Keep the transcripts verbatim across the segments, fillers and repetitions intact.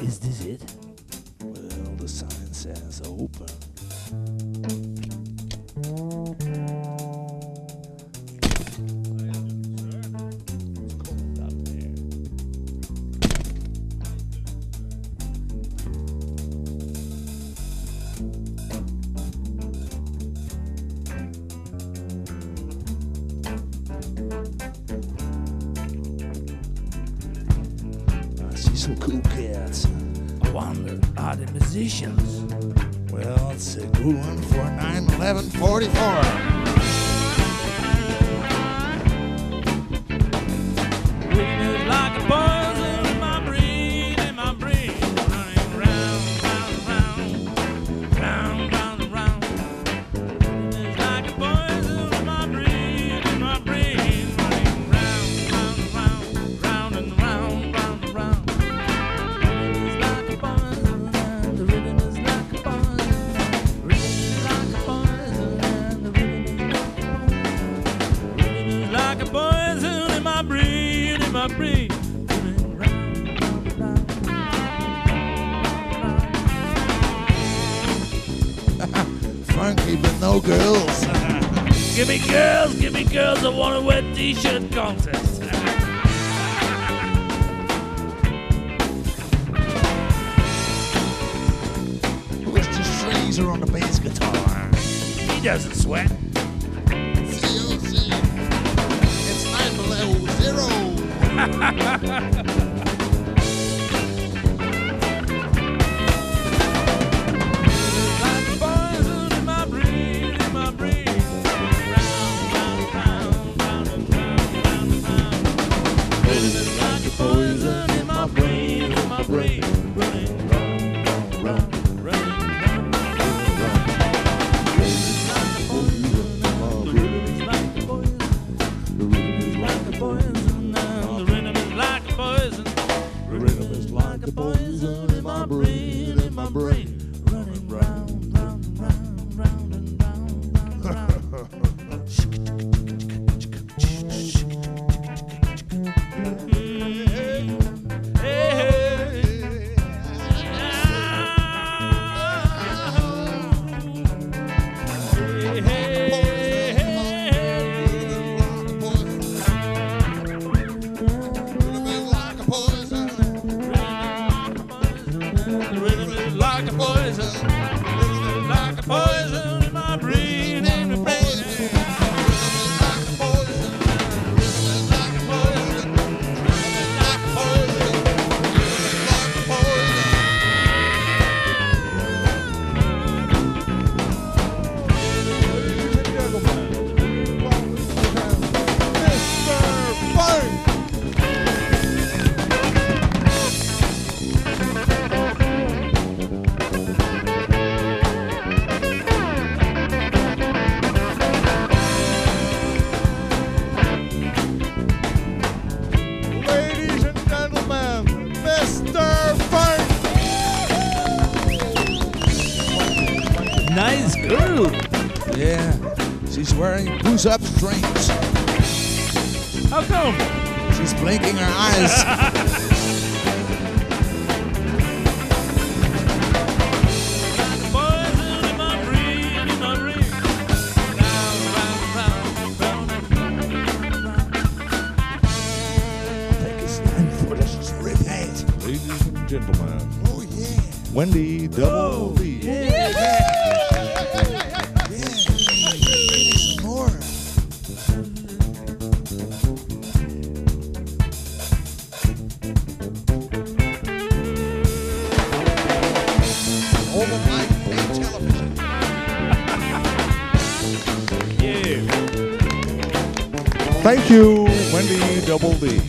Is this it? Well, the sign says open. I see some cool cats. I wonder, are they musicians? Well, it's a good one for nine eleven forty-four. It's like a poison in my brain, in my brain, running round, round, round, round, round and round. It's like a poison in my brain, in my brain, running round, round, round, round and round, round and round. It's like a poison, and the rhythm is like a poison. Rhythm is like a poison, and the rhythm is like a poison. Rhythm is like a poison in my brain, in my brain. Running round, round, round, round, round. Funky but no girls. Give me girls, give me girls, I want a wet t-shirt contest. Mister Fraser on the bass guitar. He doesn't sweat. C O C. It's nine below zero. Like a poison in my brain, in my brain. Round, round, round, round and round, round and round. Rhythm is like a poison in my brain, in my brain. Running round, round, round, running round, round, round. The rhythm is like a poison. The rhythm is like a poison. The rhythm is like a poison. The rhythm is like a poison in my brain, in my brain. Running round, round, round, round and round, round, round. Like a poison, like a poison in my brain, in my brain. Like a poison, like a poison, like a poison, like a poison. Mister Funk. Ladies and gentlemen, Mister Funk. Nice girl. Yeah, she's wearing goose-up strings. How come? She's blinking her eyes. Poison in my brain, in my brain. Round, round, round, round and round, round. I think it's time for the strip act. Ladies and gentlemen, Oh yeah. Wendy Double D. Yeah. Yeah. Maybe some more. Over my pay television. Yeah. Thank you, Wendy Double D.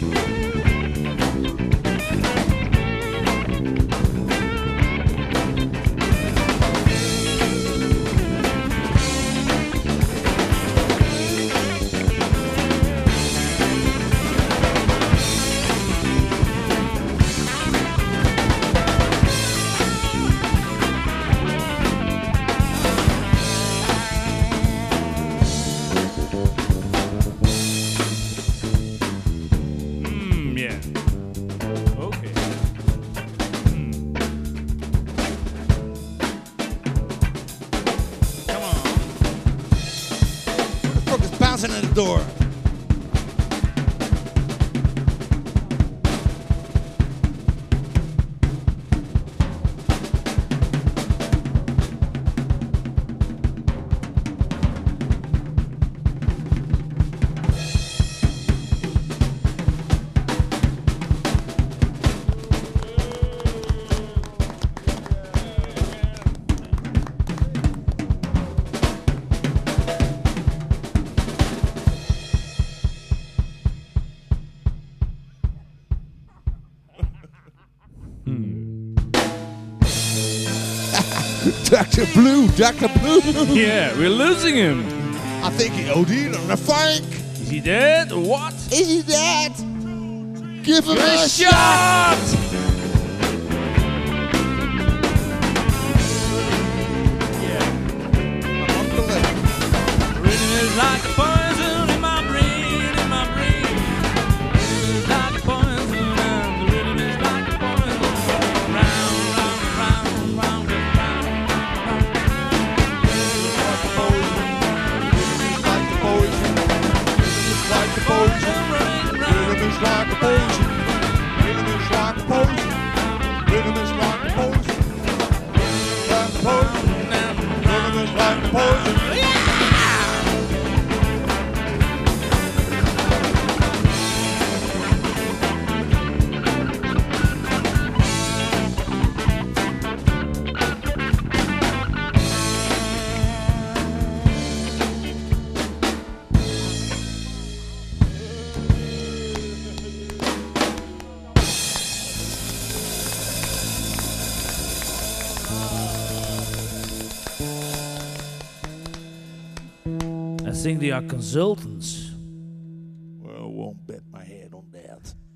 bouncing at the door. Doctor Blue, Doctor Blue. Yeah, we're losing him. I think he OD'd on the flank. Is he dead or what? Is he dead? Give him A a shot! I'm on the left. Rhythm is like a poison in my brain, in my brain. Rhythm is like a poison, and the rhythm is like a poison. Round, round, round, round, and round, round. Like the poison. Rhythm is like the poison. Rhythm is like the poison. Rhythm is like the poison. Rhythm is like the poison. Like the poison. Rhythm is like the poison. I think they are consultants. Well, I won't bet my head on that.